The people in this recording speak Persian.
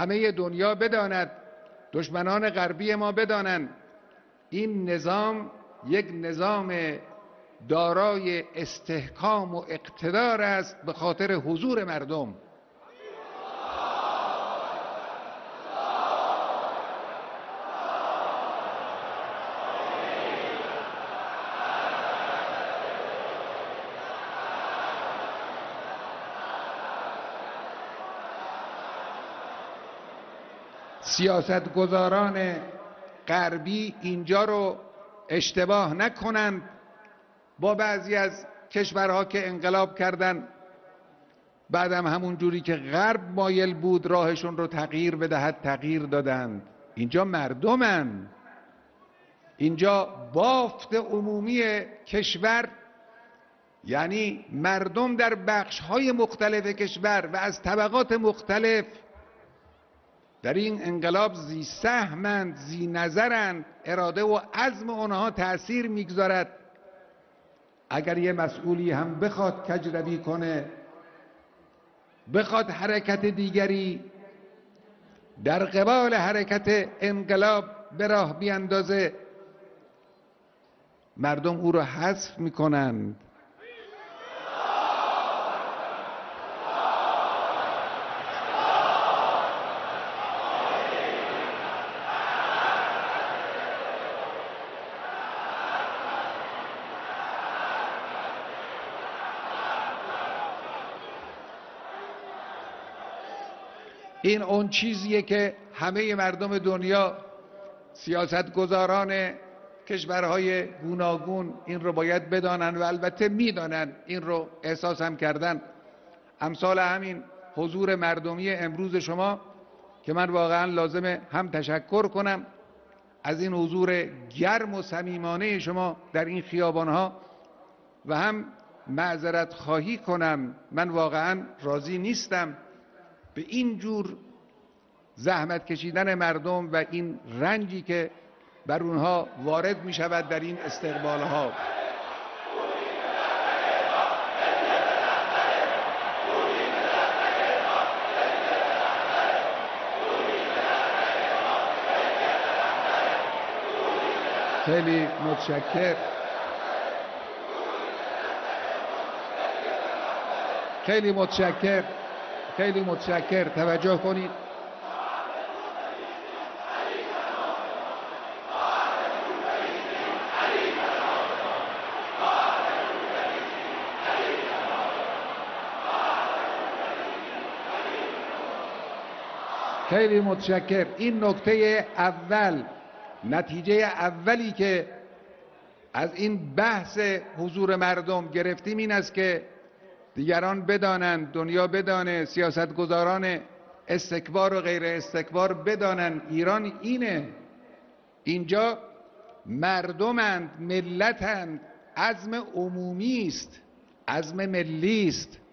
همه دنیا بداند، دشمنان غربی ما بدانند این نظام یک نظام دارای استحکام و اقتدار است به خاطر حضور مردم. سیاستگزاران غربی اینجا رو اشتباه نکنند، با بعضی از کشورها که انقلاب کردن بعدم همون جوری که غرب مایل بود راهشون رو تغییر بدهد تغییر دادند. اینجا مردمن، اینجا بافت عمومی کشور، یعنی مردم در بخش‌های مختلف کشور و از طبقات مختلف در این انقلاب ذی سهمند، ذی نظرند، اراده و عزم آنها تأثیر میگذارد. اگر یه مسئولی هم بخواد کجروی کنه، بخواد حرکت دیگری در قبال حرکت انقلاب به راه بیاندازه، مردم او را حذف میکنند. این اون چیزیه که همه مردم دنیا، سیاستگزاران کشورهای گوناگون این رو باید بدانن و البته میدانن، این رو احساس هم کردن. امثال همین حضور مردمی امروز شما که من واقعا لازمه هم تشکر کنم از این حضور گرم و صمیمانه شما در این خیابانها و هم معذرت خواهی کنم. من واقعا راضی نیستم به این جور زحمت کشیدن مردم و این رنجی که بر اونها وارد می شود در این استقبالها. خیلی متشکر، خیلی متشکر، خیلی متشکر. توجه کنید. خیلی متشکر. این نکته اول، نتیجه اولی که از این بحث حضور مردم گرفتیم این است که دیگران بدانند، دنیا بدانه، سیاستگزاران استکبار و غیر استکبار بدانند ایران اینه، اینجا مردمند، ملتند، عزم عمومی است، عزم ملی است.